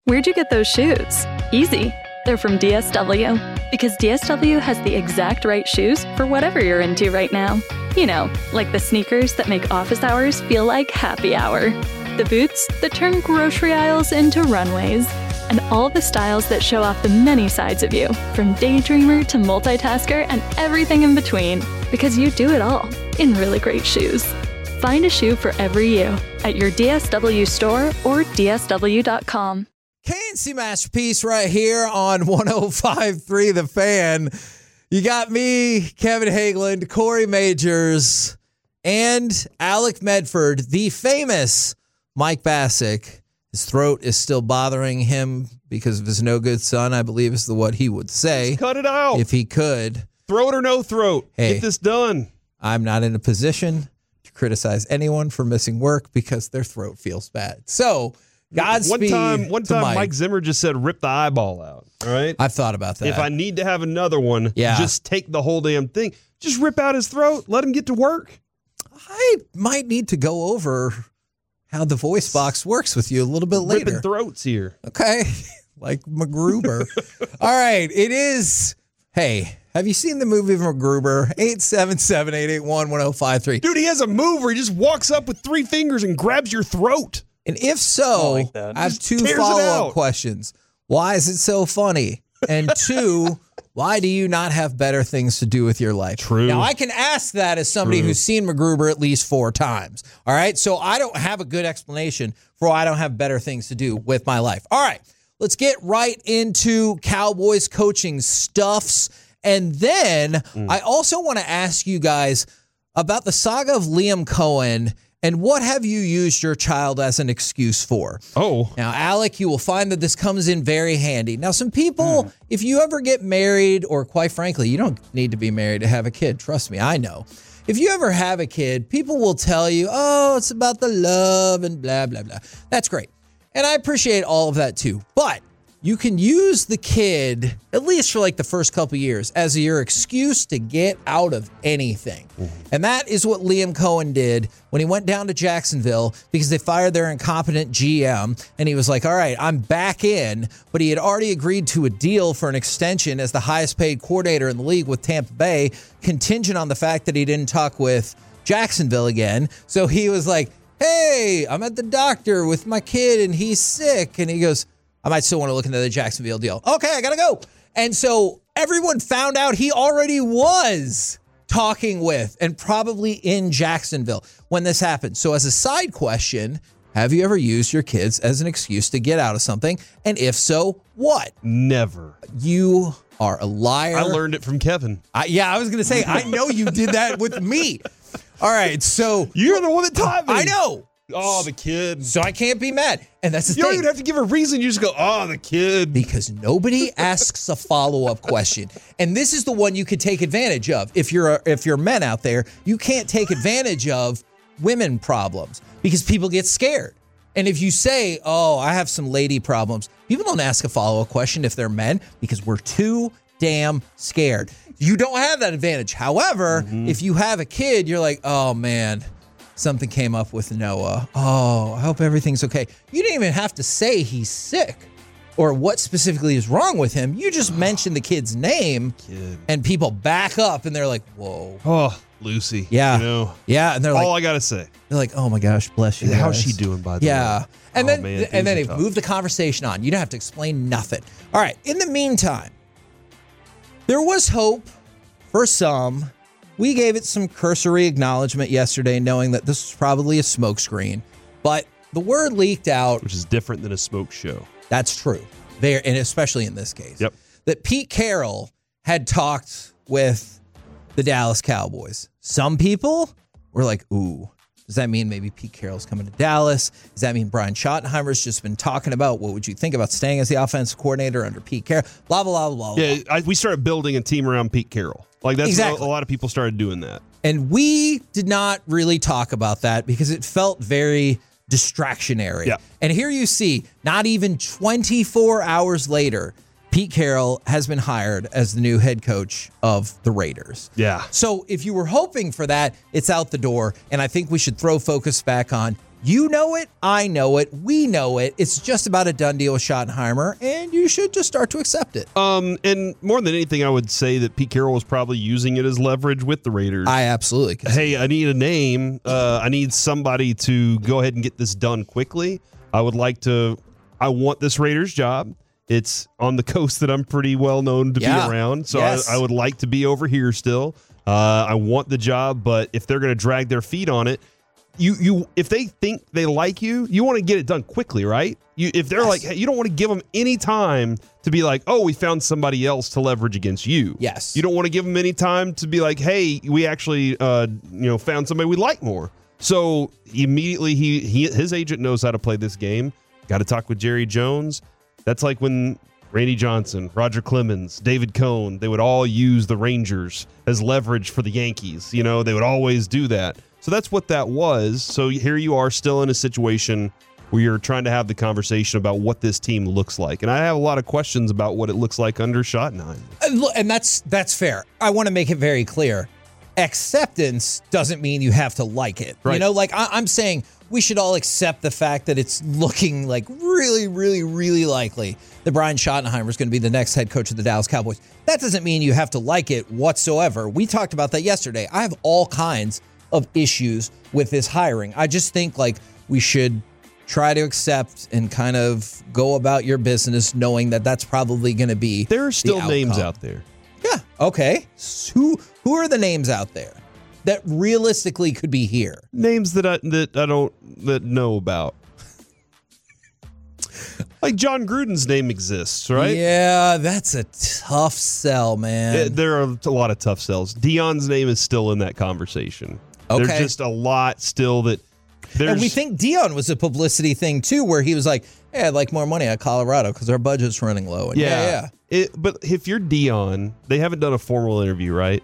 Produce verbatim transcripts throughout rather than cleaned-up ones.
Where'd you get those shoes? Easy. They're from D S W. Because D S W has the exact right shoes for whatever you're into right now. You know, like the sneakers that make office hours feel like happy hour. The boots that turn grocery aisles into runways. And all the styles that show off the many sides of you, from daydreamer to multitasker and everything in between. Because you do it all in really great shoes. Find a shoe for every you at your D S W store or D S W dot com. K N C Masterpiece right here on one oh five point three The Fan. You got me, Kevin Hageland, Corey Majors, and Alec Medford, the famous Mike Bassick. His throat is still bothering him because of his no good son, I believe is the what he would say. Just cut it out. If he could. Throat or no throat. Hey, get this done. I'm not in a position to criticize anyone for missing work because their throat feels bad. So, Godspeed. One time, one time Mike. Mike Zimmer just said, rip the eyeball out. All right. I've thought about that. If I need to have another one, yeah. just take the whole damn thing. Just rip out his throat. Let him get to work. I might need to go over how the voice box works with you a little bit later. Ripping throats here. Okay. Like MacGruber. All right. It is. Hey, have you seen the movie MacGruber? eight seven seven, eight eight one, one oh five three. Dude, he has a move where he just walks up with three fingers and grabs your throat. And if so, like I have Just two tears it follow-up out. questions. Why is it so funny? And two, why do you not have better things to do with your life? True. Now, I can ask that as somebody True. who's seen MacGruber at least four times. All right? So I don't have a good explanation for why I don't have better things to do with my life. All right. Let's get right into Cowboys coaching stuffs. And then mm. I also want to ask you guys about the saga of Liam Cohen. And what have you used your child as an excuse for? Oh. Now, Alec, you will find that this comes in very handy. Now, some people, mm. if you ever get married, or quite frankly, you don't need to be married to have a kid. Trust me, I know. If you ever have a kid, people will tell you, oh, it's about the love and blah, blah, blah. That's great. And I appreciate all of that too. But you can use the kid, at least for like the first couple years, as your excuse to get out of anything. Mm-hmm. And that is what Liam Cohen did when he went down to Jacksonville because they fired their incompetent G M. And he was like, all right, I'm back in. But he had already agreed to a deal for an extension as the highest paid coordinator in the league with Tampa Bay, contingent on the fact that he didn't talk with Jacksonville again. So he was like, hey, I'm at the doctor with my kid and he's sick. And he goes, I might still want to look into the Jacksonville deal. Okay, I got to go. And so everyone found out he already was talking with and probably in Jacksonville when this happened. So as a side question, have you ever used your kids as an excuse to get out of something? And if so, what? Never. You are a liar. I learned it from Kevin. I, yeah, I was going to say, I know you did that with me. All right, so. You're the one that taught me. I know. Oh, the kid. So I can't be mad. And that's the you thing. You don't even have to give a reason. You just go, oh, the kid. Because nobody asks a follow-up question. And this is the one you could take advantage of. If you're a, if you're men out there, you can't take advantage of women problems because people get scared. And if you say, oh, I have some lady problems, people don't ask a follow-up question if they're men because we're too damn scared. You don't have that advantage. However, mm-hmm. if you have a kid, you're like, oh, man. Something came up with Noah. Oh, I hope everything's okay. You didn't even have to say he's sick or what specifically is wrong with him. You just mentioned the kid's name Kid. And people back up and they're like, whoa. Oh, Lucy. Yeah. You know, yeah. And they're like, all I got to say. They're like, oh my gosh, bless you. How's guys. she doing, by the yeah. way? Yeah. And oh, then, man, and then they tough. move the conversation on. You don't have to explain nothing. All right. In the meantime, there was hope for some. We gave it some cursory acknowledgement yesterday, knowing that this was probably a smokescreen. But the word leaked out. Which is different than a smoke show. That's true. There, and especially in this case. Yep. That Pete Carroll had talked with the Dallas Cowboys. Some people were like, ooh, does that mean maybe Pete Carroll's coming to Dallas? Does that mean Brian Schottenheimer's just been talking about what would you think about staying as the offensive coordinator under Pete Carroll? Blah, blah, blah, blah. Yeah, I, we started building a team around Pete Carroll. Like, that's exactly. a, a lot of people started doing that. And we did not really talk about that because it felt very distractionary. Yeah. And here you see, not even twenty-four hours later, Pete Carroll has been hired as the new head coach of the Raiders. Yeah. So if you were hoping for that, it's out the door. And I think we should throw focus back on You know it. I know it. We know it. It's just about a done deal with Schottenheimer, and you should just start to accept it. Um, and more than anything, I would say that Pete Carroll was probably using it as leverage with the Raiders. I absolutely can. Hey, I need a name. Uh, I need somebody to go ahead and get this done quickly. I would like to. I want this Raiders job. It's on the coast that I'm pretty well known to yeah. be around, so yes. I, I would like to be over here still. Uh, I want the job, but if they're going to drag their feet on it, you you if they think they like you, you want to get it done quickly, right? You if they're yes. like, hey, you don't want to give them any time to be like, oh, we found somebody else to leverage against you. Yes, you don't want to give them any time to be like, hey, we actually uh, you know found somebody we like more. So immediately he, he his agent knows how to play this game. Got to talk with Jerry Jones. That's like when Randy Johnson, Roger Clemens, David Cohn, they would all use the Rangers as leverage for the Yankees. You know, they would always do that. So that's what that was. So here you are still in a situation where you're trying to have the conversation about what this team looks like. And I have a lot of questions about what it looks like under Schottenheimer. And that's that's fair. I want to make it very clear. Acceptance doesn't mean you have to like it. Right. You know, like I, I'm saying we should all accept the fact that it's looking like really, really, really likely that Brian Schottenheimer is going to be the next head coach of the Dallas Cowboys. That doesn't mean you have to like it whatsoever. We talked about that yesterday. I have all kinds of issues with this hiring. I just think like we should try to accept and kind of go about your business knowing that that's probably going to be There are still the names outcome. out there. Yeah. Okay. So who who are the names out there that realistically could be here? Names that I that I don't that know about. Like John Gruden's name exists, right? Yeah, that's a tough sell, man. It, there are a lot of tough sells. Dion's name is still in that conversation. Okay. There's just a lot still that there's. And we think Dion was a publicity thing too, where he was like, "Hey, I'd like more money at Colorado because our budget's running low." And yeah, yeah. yeah. It, but if you're Dion, they haven't done a formal interview, right?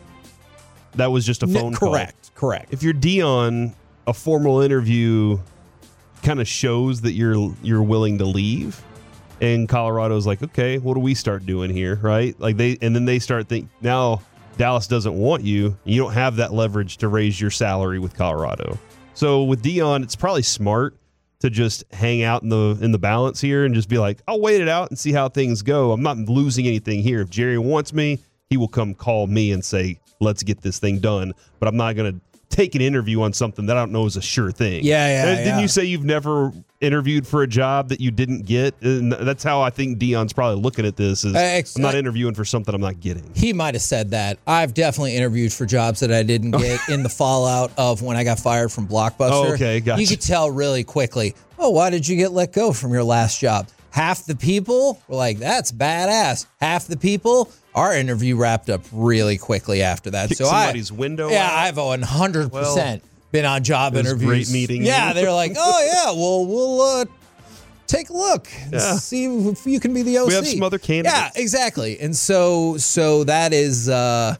That was just a phone no, call. Correct, correct. If you're Dion, a formal interview kind of shows that you're you're willing to leave. And Colorado's like, okay, what do we start doing here, right? Like they, and then they start think now Dallas doesn't want you. You don't have that leverage to raise your salary with Colorado. So with Dion, it's probably smart to just hang out in the in the balance here and just be like, I'll wait it out and see how things go. I'm not losing anything here. If Jerry wants me, he will come call me and say, let's get this thing done. But I'm not going to take an interview on something that I don't know is a sure thing. Yeah, yeah, Didn't yeah. you say you've never interviewed for a job that you didn't get? And that's how I think Dion's probably looking at this is ex- I'm not interviewing for something I'm not getting. He might have said that. I've definitely interviewed for jobs that I didn't get in the fallout of when I got fired from Blockbuster. Oh, okay, gotcha. You could tell really quickly, oh, why did you get let go from your last job? Half the people were like, that's badass. Half the people, our interview wrapped up really quickly after that. Kick so somebody's I, window Yeah, out. I've one hundred percent Well, been on job it was interviews. great meeting Yeah, you. they're like, oh, yeah, well, we'll uh, take a look and Yeah. see if you can be the O C. We have some other candidates. Yeah, exactly. And so, so that is... Uh,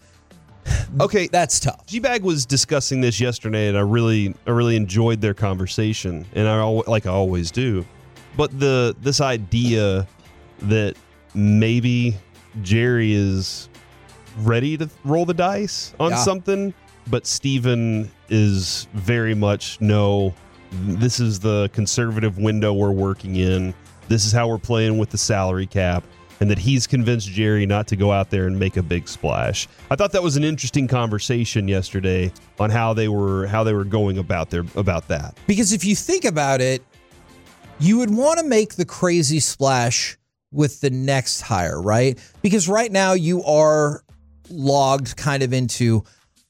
Okay, That's tough. G-Bag was discussing this yesterday, and I really, I really enjoyed their conversation, and I al- like I always do. But the this idea that maybe Jerry is ready to roll the dice on Yeah. something, but Steven is very much no. This is the conservative window we're working in. This is how we're playing with the salary cap. And that he's convinced Jerry not to go out there and make a big splash. I thought that was an interesting conversation yesterday on how they were how they were going about their about that. Because if you think about it, you would want to make the crazy splash with the next hire, right? Because right now you are logged kind of into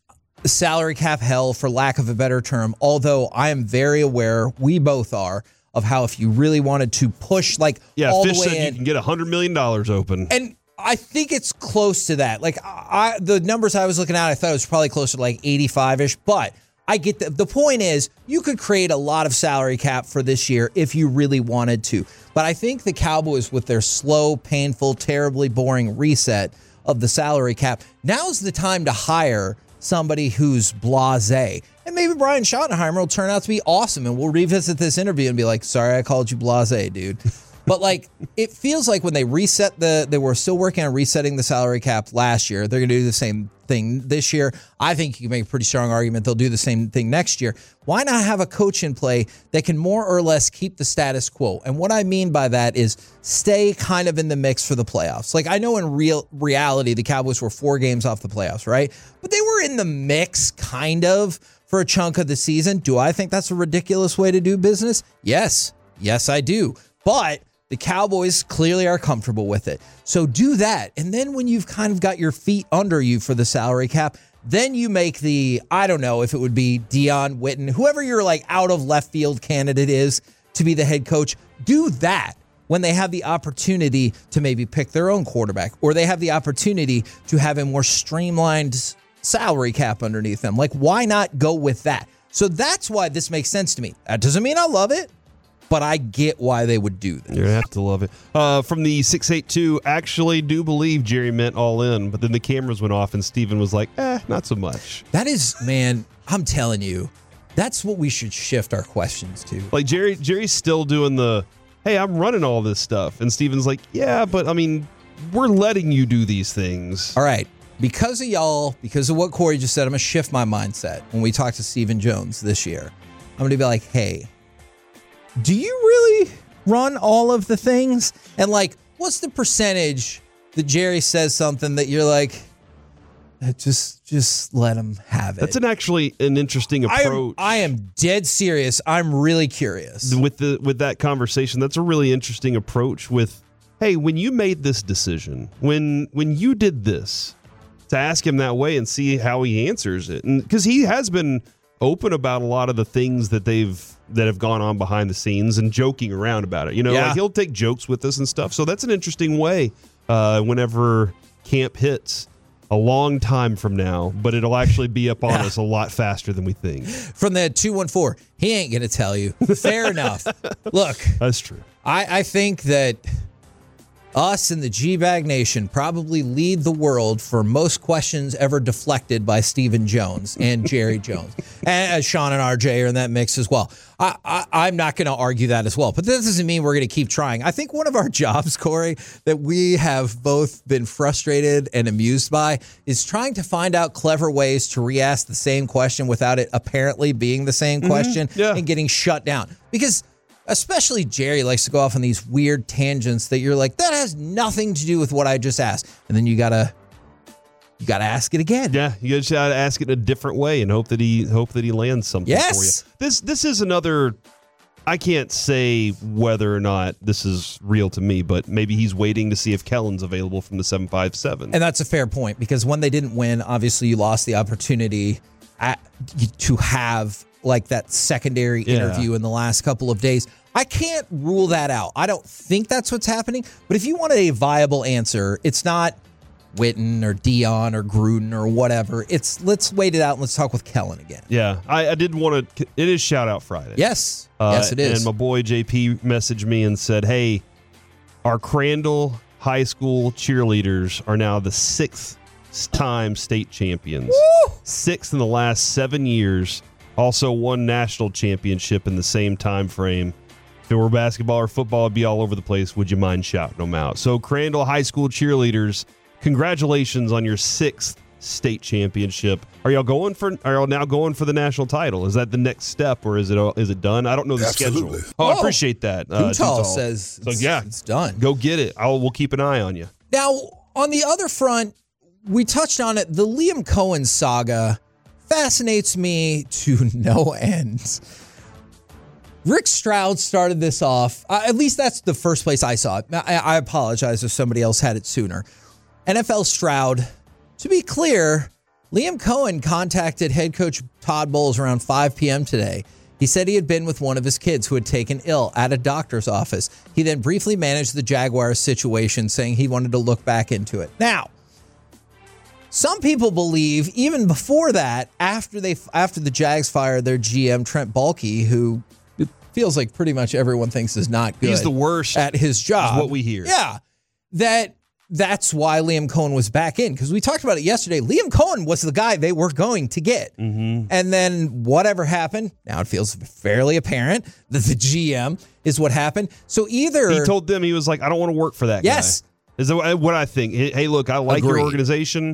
salary cap hell, for lack of a better term. Although I am very aware, we both are, of how if you really wanted to push like Yeah, all Fish the way said in, you can get one hundred million dollars open. and I think it's close to that. Like I, the numbers I was looking at, I thought it was probably closer to like eighty-five-ish. But I get the, the point is you could create a lot of salary cap for this year if you really wanted to. But I think the Cowboys, with their slow, painful, terribly boring reset of the salary cap, now's the time to hire somebody who's blasé. And maybe Brian Schottenheimer will turn out to be awesome, and we'll revisit this interview and be like, sorry, I called you blasé, dude. But like, it feels like when they reset the, they were still working on resetting the salary cap last year. They're going to do the same thing this year. I think you can make a pretty strong argument they'll do the same thing next year. Why not have a coach in play that can more or less keep the status quo? And what I mean by that is stay kind of in the mix for the playoffs. Like, I know in real reality, the Cowboys were four games off the playoffs, right? But they were in the mix kind of for a chunk of the season. Do I think that's a ridiculous way to do business? Yes. Yes, I do. But the Cowboys clearly are comfortable with it. So do that. And then when you've kind of got your feet under you for the salary cap, then you make the, I don't know if it would be Dion Witten, whoever your like out of left field candidate is to be the head coach, do that when they have the opportunity to maybe pick their own quarterback, or they have the opportunity to have a more streamlined salary cap underneath them. Like, why not go with that? So that's why this makes sense to me. That doesn't mean I love it, but I get why they would do this. You're going to have to love it. Uh, from the six eight two, actually do believe Jerry meant all in, but then the cameras went off and Steven was like, eh, not so much. That is, man, I'm telling you, that's what we should shift our questions to. Like, Jerry, Jerry's still doing the, hey, I'm running all this stuff. And Steven's like, yeah, but I mean, we're letting you do these things. All right. Because of y'all, because of what Corey just said, I'm going to shift my mindset when we talk to Stephen Jones this year. I'm going to be like, hey, do you really run all of the things? And like, what's the percentage that Jerry says something that you're like, just just let him have it? That's an actually an interesting approach. I am, I am dead serious. I'm really curious. With the with that conversation, that's a really interesting approach with, hey, when you made this decision, when when you did this, to ask him that way and see how he answers it. And because he has been open about a lot of the things that they've that have gone on behind the scenes and joking around about it. You know, yeah. like he'll take jokes with us and stuff. So that's an interesting way uh, whenever camp hits a long time from now, but it'll actually be up on yeah. us a lot faster than we think. From the two one four, he ain't going to tell you. Fair enough. Look. That's true. I, I think that us and the G-Bag Nation probably lead the world for most questions ever deflected by Stephen Jones and Jerry Jones. And uh, Sean and R J are in that mix as well. I, I, I'm not going to argue that as well. But that doesn't mean we're going to keep trying. I think one of our jobs, Corey, that we have both been frustrated and amused by is trying to find out clever ways to re-ask the same question without it apparently being the same question mm-hmm. yeah. and getting shut down. Because especially Jerry likes to go off on these weird tangents that you're like, that has nothing to do with what I just asked. And then you gotta you gotta ask it again. Yeah, you just gotta ask it in a different way and hope that he hope that he lands something yes. for you. This this is another, I can't say whether or not this is real to me, but maybe he's waiting to see if Kellen's available from the seven five seven. And that's a fair point, because when they didn't win, obviously you lost the opportunity at, to have like that secondary yeah. interview in the last couple of days. I can't rule that out. I don't think that's what's happening. But if you wanted a viable answer, it's not Witten or Dion or Gruden or whatever. It's let's wait it out and let's talk with Kellen again. Yeah, I, I did want to. It is Shout Out Friday. Yes. Uh, yes, it is. And my boy J P messaged me and said, hey, our Crandall High School cheerleaders are now the sixth time state champions. Woo! Sixth in the last seven years. Also won national championship in the same time frame. If it were basketball or football, it'd be all over the place. Would you mind shouting them out? So Crandall High School cheerleaders, congratulations on your sixth state championship. Are y'all going for? Are y'all now going for the national title? Is that the next step, or is it is it done? I don't know the Absolutely. schedule. Oh, I appreciate that. Uh, Tutal says, so it's, yeah, it's done. Go get it. I'll we'll keep an eye on you. Now, on the other front, we touched on it. The Liam Cohen saga fascinates me to no end. Rick Stroud started this off. Uh, at least that's the first place I saw it. I, I apologize if somebody else had it sooner. N F L Stroud. To be clear, Liam Cohen contacted head coach Todd Bowles around five p.m. today. He said he had been with one of his kids who had taken ill at a doctor's office. He then briefly managed the Jaguars situation, saying he wanted to look back into it. Now, some people believe even before that, after they after the Jags fired their G M Trent Baalke, who it feels like pretty much everyone thinks is not good. He's the worst at his job. Is what we hear. Yeah, that that's why Liam Cohen was back in, because we talked about it yesterday. Liam Cohen was the guy they were going to get, mm-hmm. and then whatever happened. Now it feels fairly apparent that the G M is what happened. So either he told them he was like, I don't want to work for that yes. guy. Is that what I think? Hey, look, I like Agreed. your organization.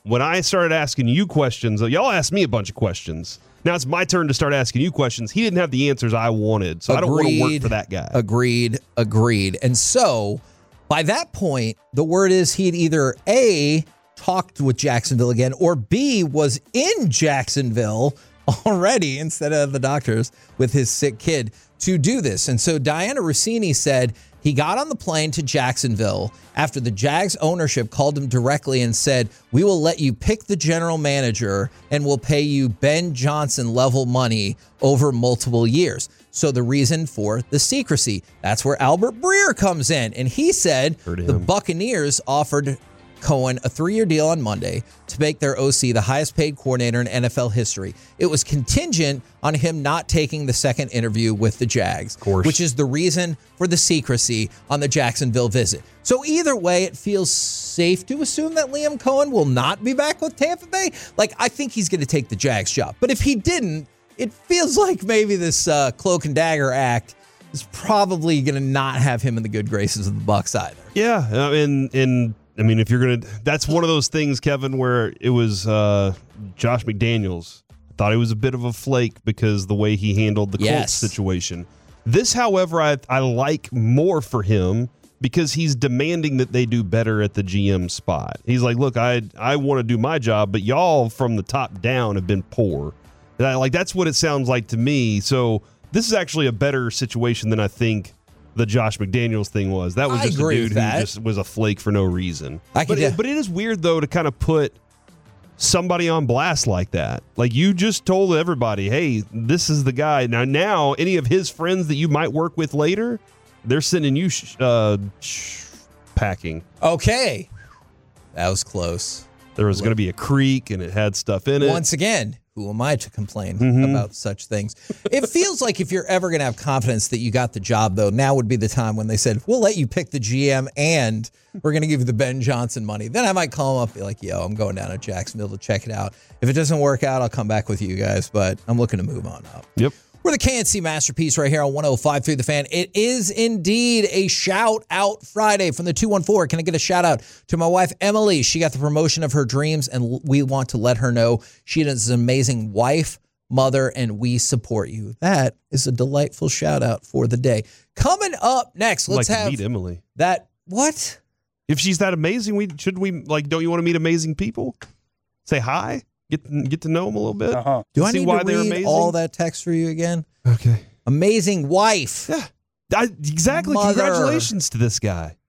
when I started asking you questions, y'all asked me a bunch of questions. Now it's my turn to start asking you questions. He didn't have the answers I wanted, so agreed, I don't want to work for that guy. Agreed, agreed. And so by that point, the word is he'd either A, talked with Jacksonville again, or B, was in Jacksonville already instead of the doctors with his sick kid to do this. And so Diana Rossini said he got on the plane to Jacksonville after the Jags ownership called him directly and said, we will let you pick the general manager and we'll pay you Ben Johnson level money over multiple years. So the reason for the secrecy, that's where Albert Breer comes in. And he said the Buccaneers offered Cohen a three-year deal on Monday to make their O C the highest-paid coordinator in N F L history. It was contingent on him not taking the second interview with the Jags, of course, which is the reason for the secrecy on the Jacksonville visit. So either way, it feels safe to assume that Liam Cohen will not be back with Tampa Bay. Like, I think he's going to take the Jags job. But if he didn't, it feels like maybe this uh, cloak and dagger act is probably going to not have him in the good graces of the Bucs either. Yeah, I mean, in I mean, if you're going to, that's one of those things, Kevin, where it was uh, Josh McDaniels. Thought he was a bit of a flake because the way he handled the yes. Colts situation. This, however, I, I like more for him because he's demanding that they do better at the G M spot. He's like, look, I I want to do my job, but y'all from the top down have been poor. And I, like, that's what it sounds like to me. So this is actually a better situation than I think the Josh McDaniels thing was. That was I just a dude who that. just was a flake for no reason. I but, could, it, but it is weird, though, to kind of put somebody on blast like that. Like, you just told everybody, hey, this is the guy. Now, now any of his friends that you might work with later, they're sending you sh- uh, sh- packing. Okay. That was close. There was going to be a creek, and it had stuff in it. Once again, who am I to complain mm-hmm. about such things? It feels like if you're ever going to have confidence that you got the job, though, now would be the time when they said, we'll let you pick the G M and we're going to give you the Ben Johnson money. Then I might call him up and be like, yo, I'm going down to Jacksonville to check it out. If it doesn't work out, I'll come back with you guys, but I'm looking to move on up. Yep. We're the K N C Masterpiece right here on one oh five through the Fan. It is indeed a shout out Friday from the two one four. Can I get a shout out to my wife, Emily? She got the promotion of her dreams, and we want to let her know she is an amazing wife, mother, and we support you. That is a delightful shout out for the day. Coming up next, let's like have to meet Emily. That what? If she's that amazing, we should we like? Don't you want to meet amazing people? Say hi. Get get to know them a little bit. Uh-huh. Do I See need why to they're read amazing? all that text for you again? Okay. Amazing wife. Yeah. I, exactly. Mother. Congratulations to this guy.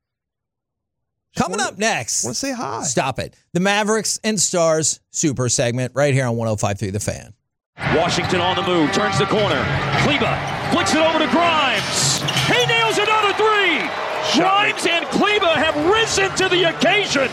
Coming wanna, up next. Want to say hi. Stop it. The Mavericks and Stars Super segment right here on one oh five through the Fan. Washington on the move. Turns the corner. Kleba flicks it over to Grimes. He nails another three. Grimes and Kleba have risen to the occasion.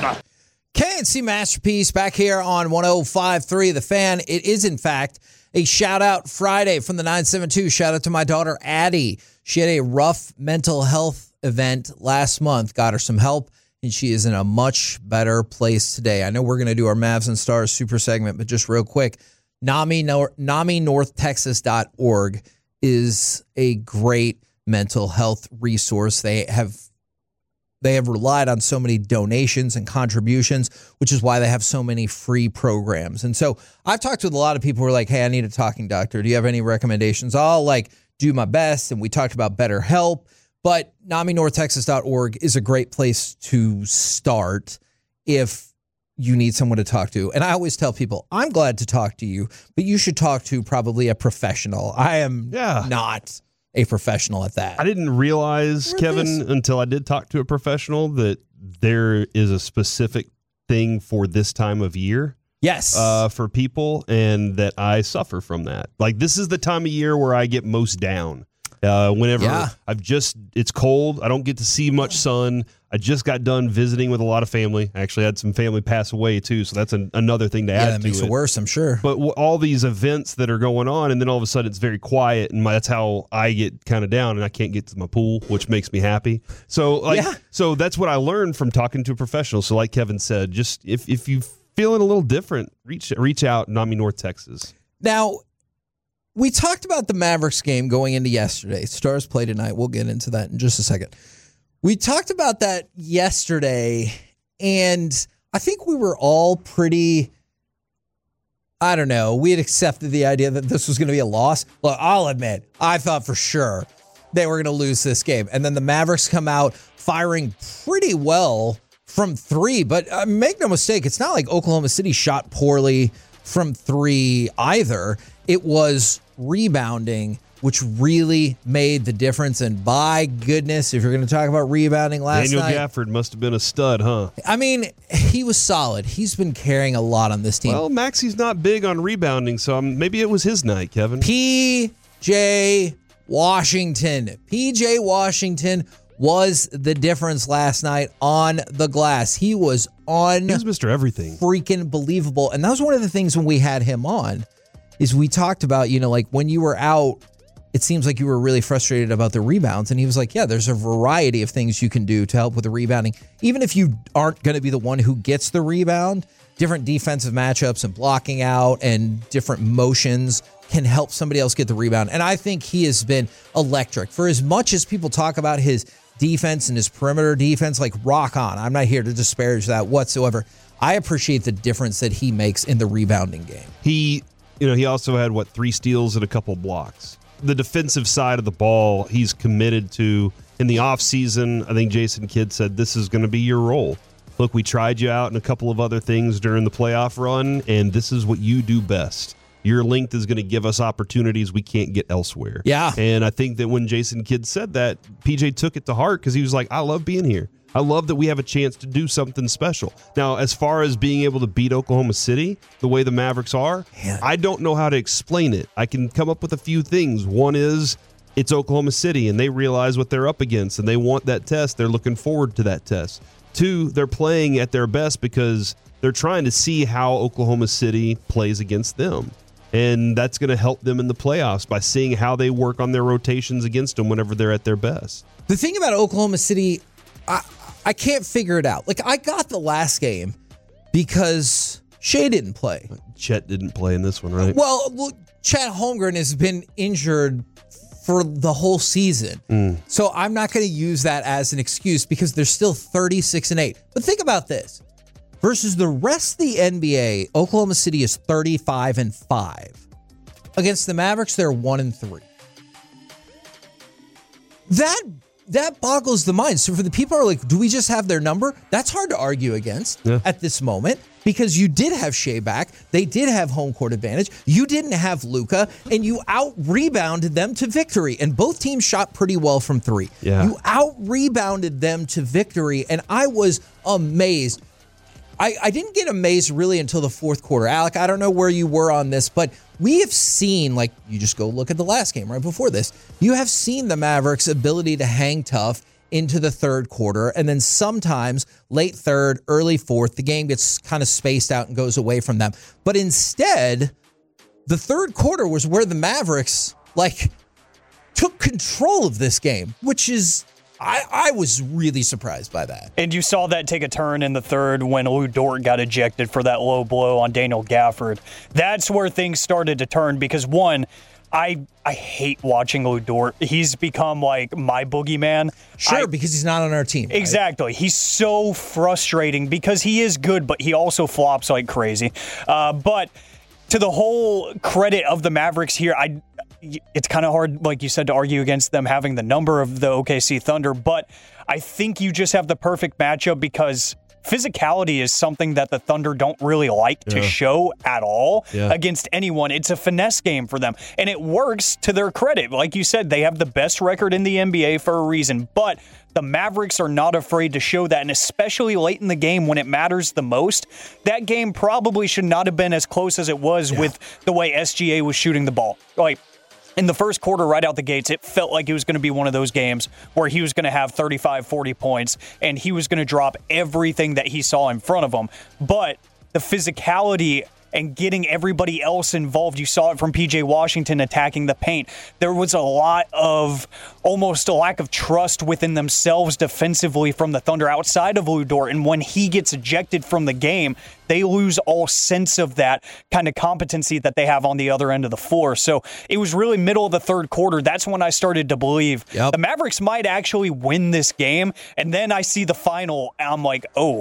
K N C Masterpiece back here on one oh five three The Fan. It is, in fact, a shout-out Friday from the nine seven two. Shout out to my daughter, Addie. She had a rough mental health event last month, got her some help, and she is in a much better place today. I know we're going to do our Mavs and Stars super segment, but just real quick, NAMI, NAMI North Texas dot org is a great mental health resource. They have They have relied on so many donations and contributions, which is why they have so many free programs. And so I've talked with a lot of people who are like, hey, I need a talking doctor. Do you have any recommendations? I'll like do my best. And we talked about BetterHelp, but NAMI North Texas dot org is a great place to start if you need someone to talk to. And I always tell people, I'm glad to talk to you, but you should talk to probably a professional. I am yeah. not a professional at that. I didn't realize, Where Kevin, this? until I did talk to a professional that there is a specific thing for this time of year. Yes. Uh, for people, and that I suffer from that. Like, this is the time of year where I get most down. Uh, whenever Yeah. I've just, it's cold. I don't get to see much sun. I just got done visiting with a lot of family. I actually had some family pass away too, so that's an, another thing to yeah, add that to makes it. it worse, I'm sure. But w- all these events that are going on, and then all of a sudden it's very quiet, and my, that's how I get kind of down, and I can't get to my pool, which makes me happy. So, like, Yeah. so that's what I learned from talking to a professional. So, like Kevin said, just if if you feeling a little different, reach reach out, NAMI North Texas. Now, we talked about the Mavericks game going into yesterday. Stars play tonight. We'll get into that in just a second. We talked about that yesterday, and I think we were all pretty, I don't know, we had accepted the idea that this was going to be a loss. Look, I'll admit, I thought for sure they were going to lose this game. And then the Mavericks come out firing pretty well from three. But uh, make no mistake, it's not like Oklahoma City shot poorly from three either. It was rebounding, which really made the difference. And by goodness, if you're going to talk about rebounding last Daniel night. Daniel Gafford must have been a stud, huh? I mean, he was solid. He's been carrying a lot on this team. Well, Maxi's not big on rebounding, so um, maybe it was his night, Kevin. P J Washington. P J Washington was the difference last night on the glass. He was on. He was Mister Everything. Freaking believable. And that was one of the things when we had him on, is we talked about, you know, like when you were out, it seems like you were really frustrated about the rebounds. And he was like, yeah, there's a variety of things you can do to help with the rebounding. Even if you aren't going to be the one who gets the rebound, different defensive matchups and blocking out and different motions can help somebody else get the rebound. And I think he has been electric. For as much as people talk about his defense and his perimeter defense, like rock on. I'm not here to disparage that whatsoever. I appreciate the difference that he makes in the rebounding game. He, you know, he also had, what, three steals and a couple blocks. The defensive side of the ball, he's committed to. In the offseason, I think Jason Kidd said, this is going to be your role. Look, we tried you out in a couple of other things during the playoff run, and this is what you do best. Your length is going to give us opportunities we can't get elsewhere. Yeah. And I think that when Jason Kidd said that, P J took it to heart because he was like, I love being here. I love that we have a chance to do something special. Now, as far as being able to beat Oklahoma City the way the Mavericks are, Man. I don't know how to explain it. I can come up with a few things. One is it's Oklahoma City, and they realize what they're up against, and they want that test. They're looking forward to that test. Two, they're playing at their best because they're trying to see how Oklahoma City plays against them. And that's going to help them in the playoffs by seeing how they work on their rotations against them whenever they're at their best. The thing about Oklahoma City, I, I can't figure it out. Like, I got the last game because Shea didn't play. Chet didn't play in this one, right? Well, look, Chet Holmgren has been injured for the whole season. Mm. So I'm not going to use that as an excuse because they're still thirty-six and eight. But think about this. Versus the rest of the N B A, Oklahoma City is thirty-five and five. Against the Mavericks, they're one and three. That that boggles the mind. So for the people who are like, do we just have their number? That's hard to argue against yeah. at this moment because you did have Shea back. They did have home court advantage. You didn't have Luka, and you out-rebounded them to victory. And both teams shot pretty well from three. Yeah. You out-rebounded them to victory, and I was amazed. I, I didn't get amazed really until the fourth quarter. Alec, I don't know where you were on this, but we have seen, like, you just go look at the last game right before this. You have seen the Mavericks' ability to hang tough into the third quarter, and then sometimes late third, early fourth, the game gets kind of spaced out and goes away from them. But instead, the third quarter was where the Mavericks, like, took control of this game, which is... I, I was really surprised by that. And you saw that take a turn in the third when Lou Dort got ejected for that low blow on Daniel Gafford. That's where things started to turn because, one, I I hate watching Lou Dort. He's become like my boogeyman. Sure, I, because he's not on our team. Right? Exactly. He's so frustrating because he is good, but he also flops like crazy. Uh, but to the whole credit of the Mavericks here, I... it's kind of hard, like you said, to argue against them having the number of the O K C Thunder, but I think you just have the perfect matchup because physicality is something that the Thunder don't really like to yeah. show at all yeah. against anyone. It's a finesse game for them, and it works to their credit. Like you said, they have the best record in the N B A for a reason, but the Mavericks are not afraid to show that, and especially late in the game when it matters the most. That game probably should not have been as close as it was yeah. with the way S G A was shooting the ball. Like, in the first quarter, right out the gates, it felt like it was going to be one of those games where he was going to have thirty-five, forty points, and he was going to drop everything that he saw in front of him. But the physicality and getting everybody else involved, you saw it from P J Washington attacking the paint. There was a lot of almost a lack of trust within themselves defensively from the Thunder outside of Lou Dort, and when he gets ejected from the game, they lose all sense of that kind of competency that they have on the other end of the floor. So it was really middle of the third quarter. That's when I started to believe yep. the Mavericks might actually win this game. And then I see the final, and I'm like, oh,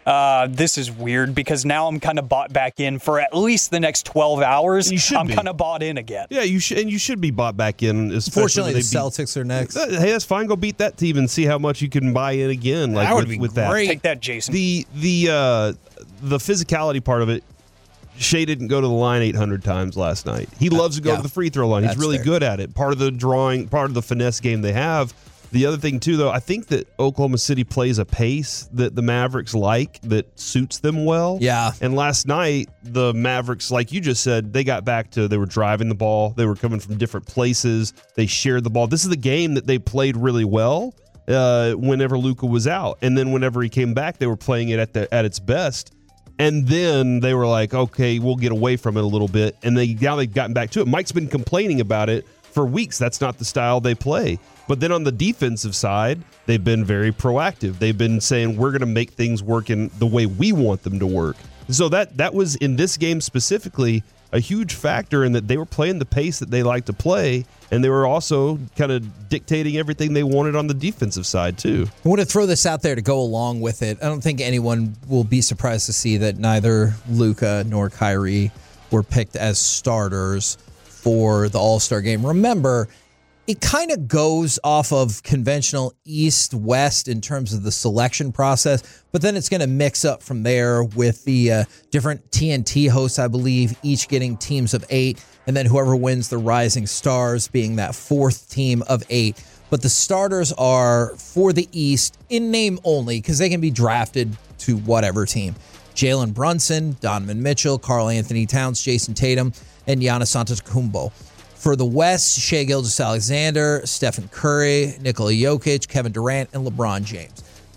Uh, this is weird because now I'm kind of bought back in for at least the next twelve hours. You should I'm be. kind of bought in again. Yeah, you should, and you should be bought back in. Fortunately, the they beat- Celtics are next. Hey, that's fine. Go beat that team and see how much you can buy in again. Like That would with, be with that. great. Take that, Jason. The the uh, the physicality part of it. Shea didn't go to the line eight hundred times last night. He loves to go yeah. to the free throw line. He's That's really fair. good at it. Part of the drawing, part of the finesse game they have. The other thing, too, though, I think that Oklahoma City plays a pace that the Mavericks like that suits them well. Yeah. And last night, the Mavericks, like you just said, they got back to, they were driving the ball. They were coming from different places. They shared the ball. This is the game that they played really well uh, whenever Luka was out. And then whenever he came back, they were playing it at the at its best. And then they were like, okay, we'll get away from it a little bit. And they now they've gotten back to it. Mike's been complaining about it for weeks. That's not the style they play. But then on the defensive side, they've been very proactive. They've been saying, we're going to make things work in the way we want them to work. So that that was, in this game specifically, a huge factor in that they were playing the pace that they like to play, and they were also kind of dictating everything they wanted on the defensive side, too. I want to throw this out there to go along with it. I don't think anyone will be surprised to see that neither Luka nor Kyrie were picked as starters for the All-Star game. Remember, it kind of goes off of conventional East-West in terms of the selection process, but then it's going to mix up from there with the uh, different T N T hosts, I believe, each getting teams of eight, and then whoever wins the Rising Stars being that fourth team of eight. But the starters are for the East in name only because they can be drafted to whatever team. Jalen Brunson, Donovan Mitchell, Karl Anthony Towns, Jason Tatum, and Giannis Antetokounmpo. For the West, Shai Gilgeous-Alexander, Stephen Curry, Nikola Jokic, Kevin Durant, and LeBron James.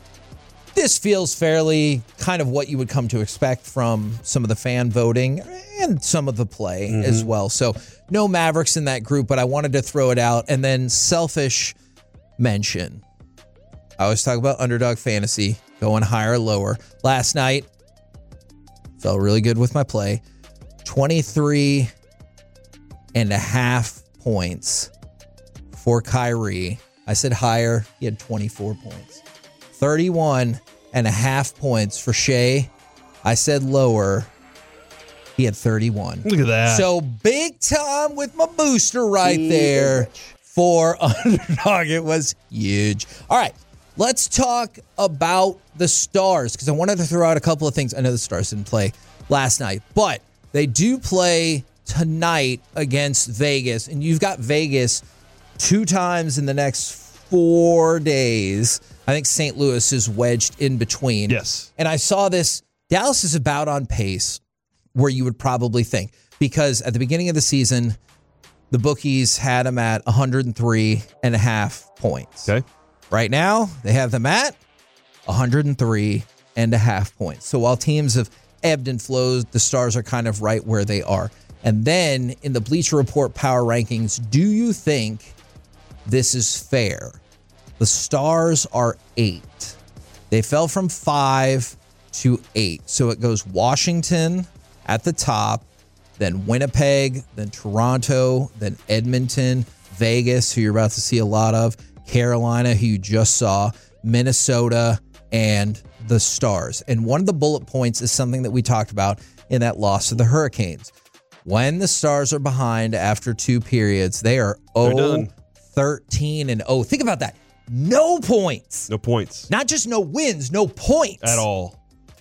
This feels fairly kind of what you would come to expect from some of the fan voting and some of the play mm-hmm. as well. So no Mavericks in that group, but I wanted to throw it out. And then selfish mention. I always talk about underdog fantasy, going higher or lower. Last night, felt really good with my play. twenty-three and a half points for Kyrie. I said higher. He had twenty-four points. thirty-one and a half points for Shai. I said lower. He had thirty-one. Look at that. So big time with my booster right there for underdog. It was huge. All right. Let's talk about the Stars because I wanted to throw out a couple of things. I know the Stars didn't play last night, but they do play tonight against Vegas, and you've got Vegas two times in the next four days. I think Saint Louis is wedged in between. Yes. And I saw this. Dallas is about on pace where you would probably think, because at the beginning of the season, the bookies had them at one hundred three and a half points. Okay. Right now, they have them at one hundred three and a half points. So while teams have ebbed and flowed, the Stars are kind of right where they are. And then in the Bleacher Report power rankings, do you think this is fair? The Stars are eight. They fell from five to eight. So it goes Washington at the top, then Winnipeg, then Toronto, then Edmonton, Vegas, who you're about to see a lot of, Carolina, who you just saw, Minnesota, and the Stars. And one of the bullet points is something that we talked about in that loss to the Hurricanes. When the Stars are behind after two periods, they are oh, thirteen and oh. Think about that. No points. No points. Not just no wins, no points. At all.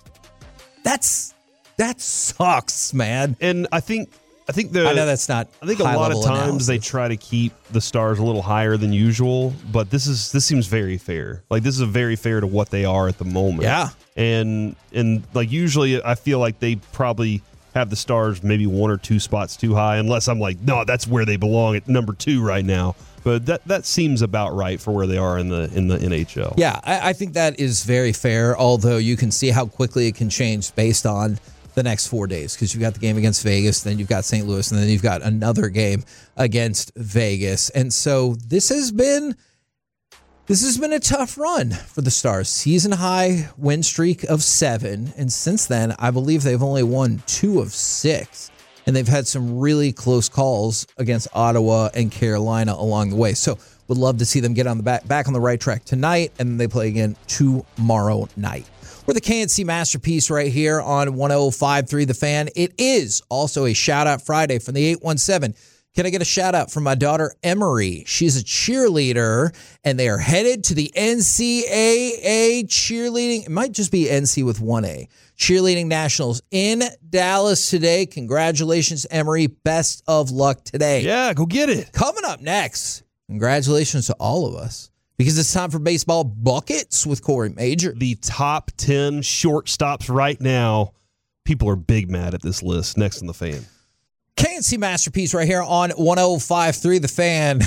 That's that sucks, man. And I think I think the I know that's not I think a lot of times analysis. They try to keep the Stars a little higher than usual, but this is this seems very fair. Like this is very fair to what they are at the moment. Yeah. And and like usually I feel like they probably have the Stars maybe one or two spots too high, unless I'm like, no, that's where they belong at number two right now. But that that seems about right for where they are in the in the N H L. Yeah, I, I think that is very fair, although you can see how quickly it can change based on the next four days, because you've got the game against Vegas, then you've got Saint Louis, and then you've got another game against Vegas. And so this has been this has been a tough run for the Stars. Season high win streak of seven, and since then, I believe they've only won two of six. And they've had some really close calls against Ottawa and Carolina along the way. So would love to see them get on the back back on the right track tonight, and then they play again tomorrow night. We're the K N C Masterpiece right here on one oh five point three The Fan. It is also a shout-out Friday from the eight one seven. Can I get a shout-out from my daughter, Emery? She's a cheerleader, and they are headed to the N C double A cheerleading. It might just be N C with one A. Cheerleading Nationals in Dallas today. Congratulations, Emery. Best of luck today. Yeah, go get it. Coming up next, congratulations to all of us, because it's time for Baseball Buckets with Corey Major. The top ten shortstops right now. People are big mad at this list. Next on The Fan. K N C Masterpiece right here on one oh five point three The Fan.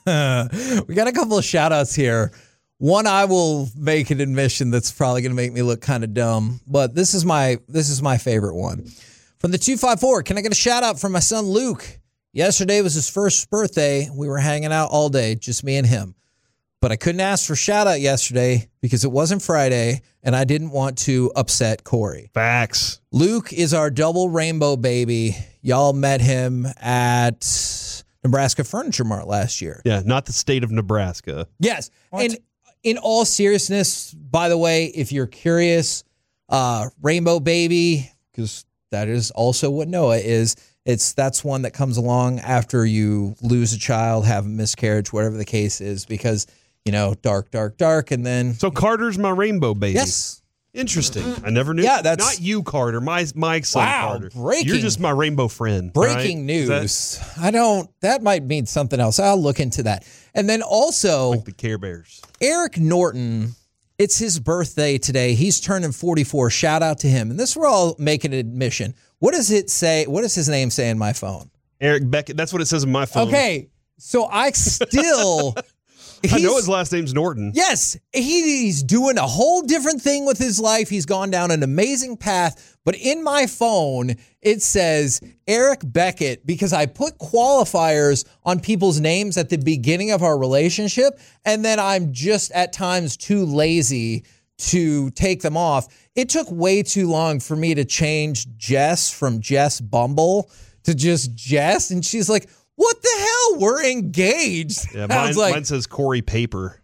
We got a couple of shout-outs here. One, I will make an admission that's probably going to make me look kind of dumb, but this is my this is my favorite one. From the two five four, can I get a shout-out from my son Luke? Yesterday was his first birthday. We were hanging out all day, just me and him. But I couldn't ask for shout-out yesterday because it wasn't Friday, and I didn't want to upset Corey. Facts. Luke is our double rainbow baby. Y'all met him at Nebraska Furniture Mart last year. Yeah, not the state of Nebraska. Yes. What? And in all seriousness, by the way, if you're curious, uh, Rainbow Baby, because that is also what Noah is, it's that's one that comes along after you lose a child, have a miscarriage, whatever the case is, because, you know, dark, dark, dark, and then... So Carter's my rainbow baby. Yes. Interesting. I never knew. Yeah, that's not you, Carter. My my son, wow, Carter. Breaking, You're just my rainbow friend. Breaking right? news. That, I don't. That might mean something else. I'll look into that. And then also, like the Care Bears. Eric Norton. It's his birthday today. He's turning forty-four. Shout out to him. And this, we're all making an admission. What does it say? What does his name say in my phone? Eric Beckett. That's what it says in my phone. Okay, so I still. I know his last name's Norton. Yes, he, he's doing a whole different thing with his life. He's gone down an amazing path. But in my phone, it says Eric Beckett because I put qualifiers on people's names at the beginning of our relationship, and then I'm just at times too lazy to take them off. It took way too long for me to change Jess from Jess Bumble to just Jess, and she's like, what the hell? We're engaged. Yeah, I mine, was like, mine says Corey Paper.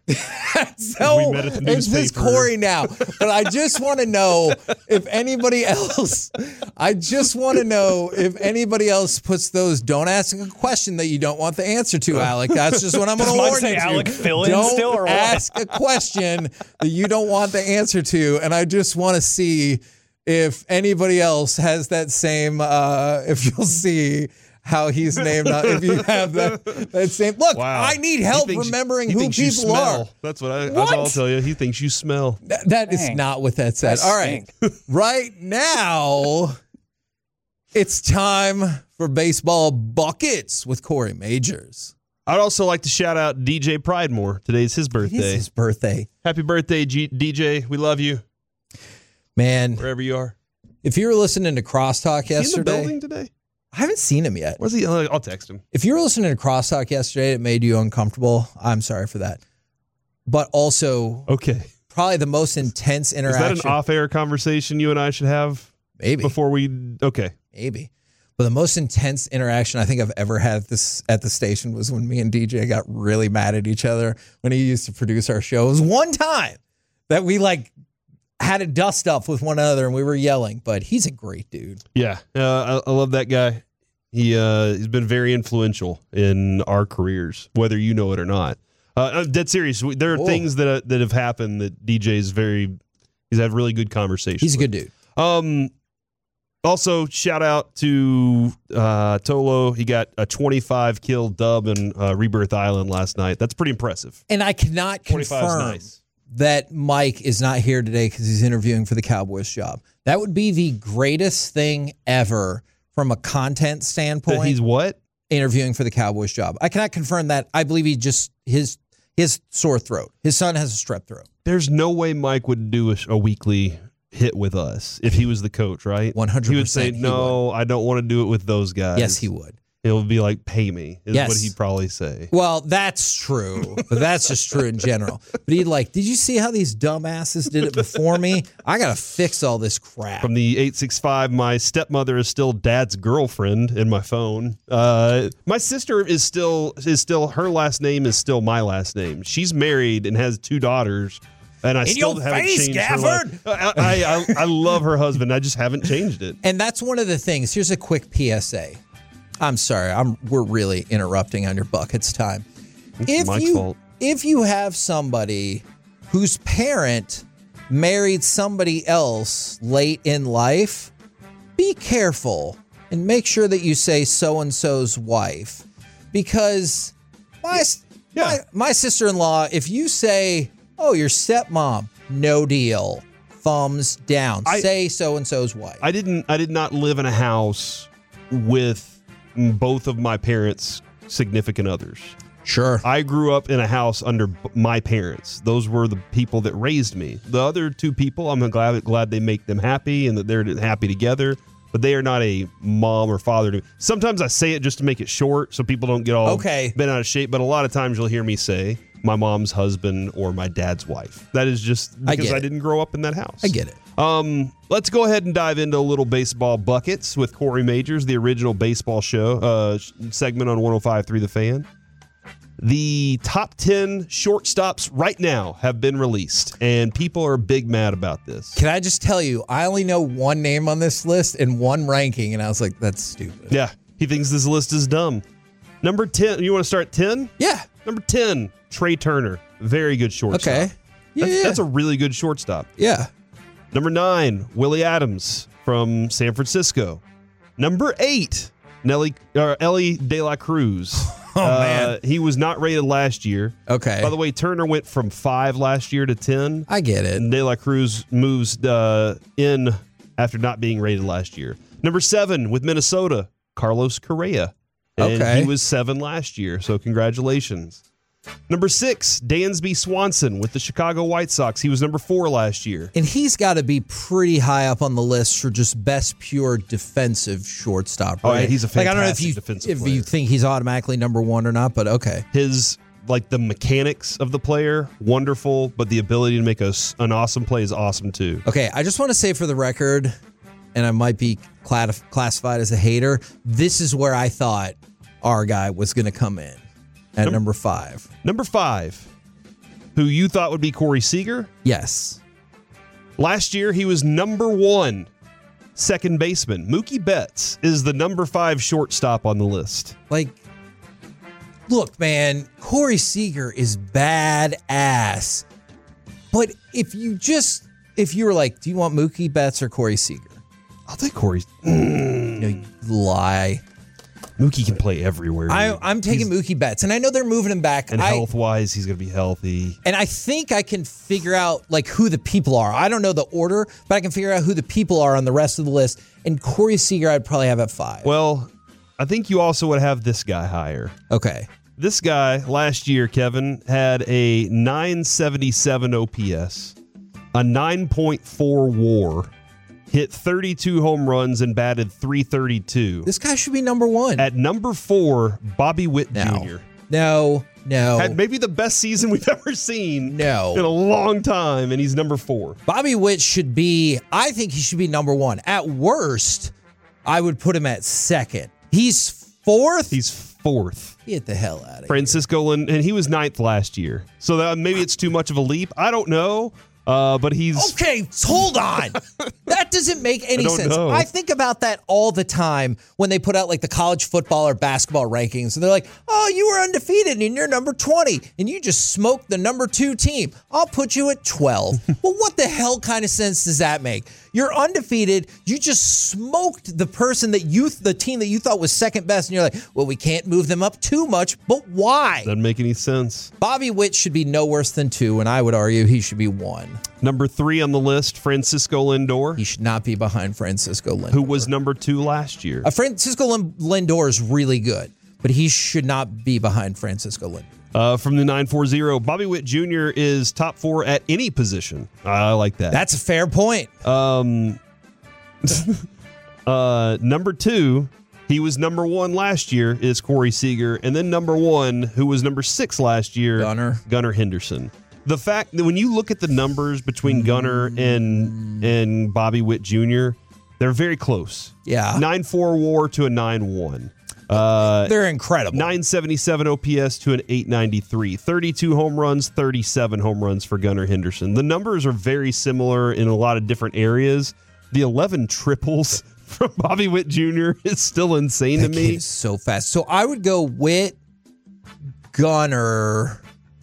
so we met at the it's this newspaper. Corey now. But I just want to know if anybody else, I just want to know if anybody else puts those, don't ask a question that you don't want the answer to, Alec. That's just what I'm going to warn say you to. Alec fill-in Don't still, or what? ask a question that you don't want the answer to. And I just want to see if anybody else has that same, uh, if you'll see how he's named. If you have that, that same look, Wow. I need help He thinks- remembering he who thinks you people smell. are. That's what I. What? That's all I'll tell you. He thinks you smell. Th- that is Dang. not what that said. That All right, right now, it's time for Baseball Buckets with Corey Majors. I'd also like to shout out D J Pridemore. Today's his It birthday. is his birthday, Happy birthday, G- D J. We love you man. wherever you are. If you were listening to Crosstalk Is he in the yesterday, building today? I haven't seen him yet. Where's he? Uh, I'll text him. If you were listening to Crosstalk yesterday, it made you uncomfortable. I'm sorry for that. But also, Okay. probably the most intense Is interaction. that an off-air conversation you and I should have Maybe. before we? Okay. Maybe. But the most intense interaction I think I've ever had at this at the station was when me and D J got really mad at each other when he used to produce our show. It was one time that we like had a dust up with one another and we were yelling, but he's a great dude. Yeah, uh, I, I love that guy. He uh, he's been very influential in our careers, whether you know it or not. Uh, I'm dead serious. We- There are Whoa. things that uh, that have happened that D J's very. He's had really good conversations. He's a with. good dude. Um, also, shout out to uh, Tolo. He got a twenty-five kill dub in uh, Rebirth Island last night. That's pretty impressive. And I cannot twenty-five is confirm nice. that Mike is not here today because he's interviewing for the Cowboys job. That would be the greatest thing ever from a content That standpoint. he's what? Interviewing for the Cowboys job. I cannot confirm that. I believe he just his his sore throat. His son has a strep throat. There's no way Mike would do a, a weekly hit with us if he was the coach, right? one hundred percent He would say, no, I don't want to do it with those guys. Yes, he would. It would be like, pay me, is Yes. what he'd probably say. Well, that's true, but that's just true in general. But he'd like, did you see how these dumbasses did it before me? I got to fix all this crap. From the eight six five, my stepmother is still dad's girlfriend in my phone. Uh, my sister is still, is still, her last name is still my last name. She's married and has two daughters. And I In still your haven't face, changed her Gafford! life. I, I, I, I love her husband. I just haven't changed it. And that's one of the things. Here's a quick P S A. I'm sorry. I'm we're really interrupting on your buckets time. It's If Mike's you fault. if you have somebody whose parent married somebody else late in life, be careful and make sure that you say so-and-so's wife. Because my, Yeah. my, my sister-in-law, if you say, oh, your stepmom, no deal. Thumbs down. I- say so-and-so's wife. I didn't. I did not live in a house with both of my parents' significant others. Sure. I grew up in a house under b- my parents. Those were the people that raised me. The other two people, I'm glad glad they make them happy and that they're happy together. But they are not a mom or father to me. Sometimes I say it just to make it short so people don't get all Okay. bent out of shape. But a lot of times you'll hear me say my mom's husband or my dad's wife. That is just I because get I, it. didn't grow up in that house. I get it. Um, let's go ahead and dive into a little baseball buckets with Corey Majors, the original baseball show uh, segment on one oh five point three The Fan. The top ten shortstops right now have been released, and people are big mad about this. Can I just tell you, I only know one name on this list and one ranking, and I was like, that's stupid. Yeah, he thinks this list is dumb. Number ten, you want to start at ten? Yeah. Number ten, Trey Turner. Very good shortstop. Okay. Yeah. That's, yeah. that's a really good shortstop. yeah. Number nine, Willie Adams from San Francisco. Number eight, Nelly or Ellie De La Cruz. Oh, Uh, man. he was not rated last year. Okay. By the way, Turner went from five last year to ten. I get it. And De La Cruz moves uh, in after not being rated last year. Number seven with Minnesota, Carlos Correa. And Okay. he was seven last year, so congratulations. Number six, Dansby Swanson with the Chicago White Sox. He was number four last year. And he's got to be pretty high up on the list for just best pure defensive shortstop, right? Oh, yeah, he's a like, I don't know if fantastic you defensive if player. you think he's automatically number one or not, but okay. His like the mechanics of the player, wonderful, but the ability to make a, s- an awesome play is awesome too. Okay, I just want to say for the record, and I might be cla- classified as a hater, this is where I thought our guy was going to come in at number five. Number five, who you thought would be Corey Seager. Yes. Last year, he was number one second baseman. Mookie Betts is the number five shortstop on the list. Like, look, man, Corey Seager is badass. But if you just, if you were like, do you want Mookie Betts or Corey Seager? I'll take Corey. No, you lie. Mookie can play everywhere. I, I'm taking Mookie Betts, and I know they're moving him back. and I, health-wise, he's going to be healthy. And I think I can figure out like who the people are. I don't know the order, but I can figure out who the people are on the rest of the list. And Corey Seager, I'd probably have at five. Well, I think you also would have this guy higher. Okay. This guy last year, Kevin, had a nine seventy-seven O P S, a nine point four WAR, hit thirty-two home runs, and batted three thirty-two. This guy should be number one. At number four, Bobby Witt no. Junior No, no. Had maybe the best season we've ever seen No. in a long time, and he's number four. Bobby Witt should be, I think he should be number one. At worst, I would put him at second. He's fourth? He's fourth. Get the hell out of here. Francisco Lind, and he was ninth last year. So that maybe it's too much of a leap. I don't know. Uh, but he's Okay, hold on. That doesn't make any I don't sense. know. I think about that all the time when they put out like the college football or basketball rankings. And they're like, oh, you were undefeated and you're number twenty and you just smoked the number two team. I'll put you at twelve. Well, what the hell kind of sense does that make? You're undefeated. You just smoked the person that you, the team that you thought was second best. And you're like, well, we can't move them up too much. But why? doesn't make any sense. Bobby Witt should be no worse than two. And I would argue he should be one. Number three on the list, Francisco Lindor, He should not be behind Francisco Lindor. who was number two last year. Uh, Francisco Lin- Lindor is really good, but he should not be behind Francisco Lindor. Uh, from the nine forty, Bobby Witt Junior is top four at any position. I like that. That's a fair point. Um, uh, number two, he was number one last year, is Corey Seager. And then number one, who was number six last year, Gunnar. Gunnar Henderson. The fact that when you look at the numbers between Gunnar and and Bobby Witt Junior, they're very close. Yeah. nine four WAR to a nine one. Uh, They're incredible. nine seventy-seven O P S to an eight ninety-three. thirty-two home runs, thirty-seven home runs for Gunnar Henderson. The numbers are very similar in a lot of different areas. The eleven triples from Bobby Witt Junior is still insane That to kid me. is so fast. So I would go Witt, Gunnar,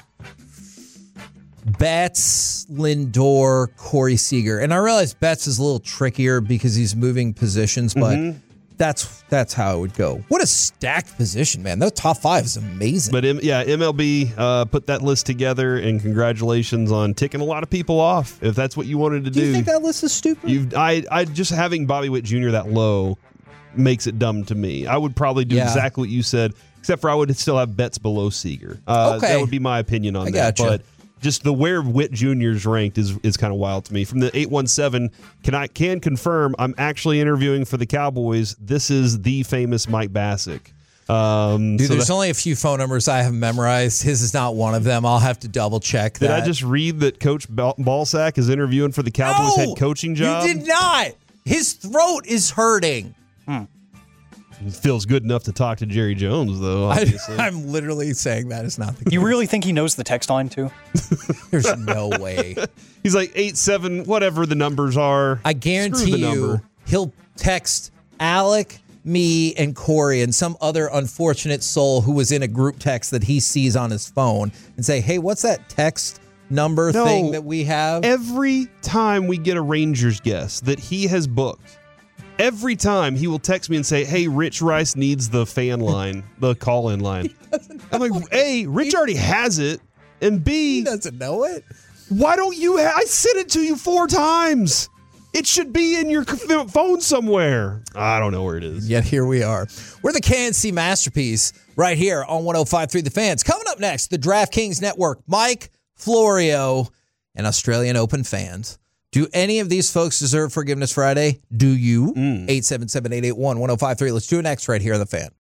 Betts, Lindor, Corey Seager. And I realize Betts is a little trickier because he's moving positions, but Mm-hmm. that's that's how it would go. What a stacked position, man. That top five is amazing. But M- yeah, M L B uh, put that list together, and congratulations on ticking a lot of people off. If that's what you wanted to do do, you think that list is stupid? You've, I, I just having Bobby Witt Junior that low makes it dumb to me. I would probably do Yeah. exactly what you said, except for I would still have Betts below Seager. Uh, Okay. That would be my opinion on I that. gotcha. But just the where Witt Junior's ranked is is kind of wild to me. From the eight one seven, can I can confirm I'm actually interviewing for the Cowboys. This is the famous Mike Bassick. Um, Dude, so there's that- only a few phone numbers I have memorized. His is not one of them. I'll have to double check that. did I just read that Coach Bal- Ballsack is interviewing for the Cowboys No, head coaching job? You did not. His throat is hurting. It feels good enough to talk to Jerry Jones, though, I, obviously. I'm literally saying that is not the case. You really think he knows the text line too? There's no way. He's like eight seven, whatever the numbers are. I Screw guarantee the you number. he'll text Alec, me, and Corey and some other unfortunate soul who was in a group text that he sees on his phone and say, hey, what's that text number No. thing that we have? Every time we get a Rangers guest that he has booked, every time he will text me and say, hey, Rich Rice needs the fan line, the call-in line. I'm like, A, Rich already has it, and B, He doesn't know it. why don't you ha- I sent it to you four times. It should be in your c- phone somewhere. I don't know where it is. Yet here we are. We're the K N C Masterpiece right here on one oh five point three The Fans. Coming up next, the DraftKings Network, Mike Florio and Australian Open fans. Do any of these folks deserve Forgiveness Friday? Do you? eight seven seven, eight eight one, one oh five three. Let's do it next right here on The Fan.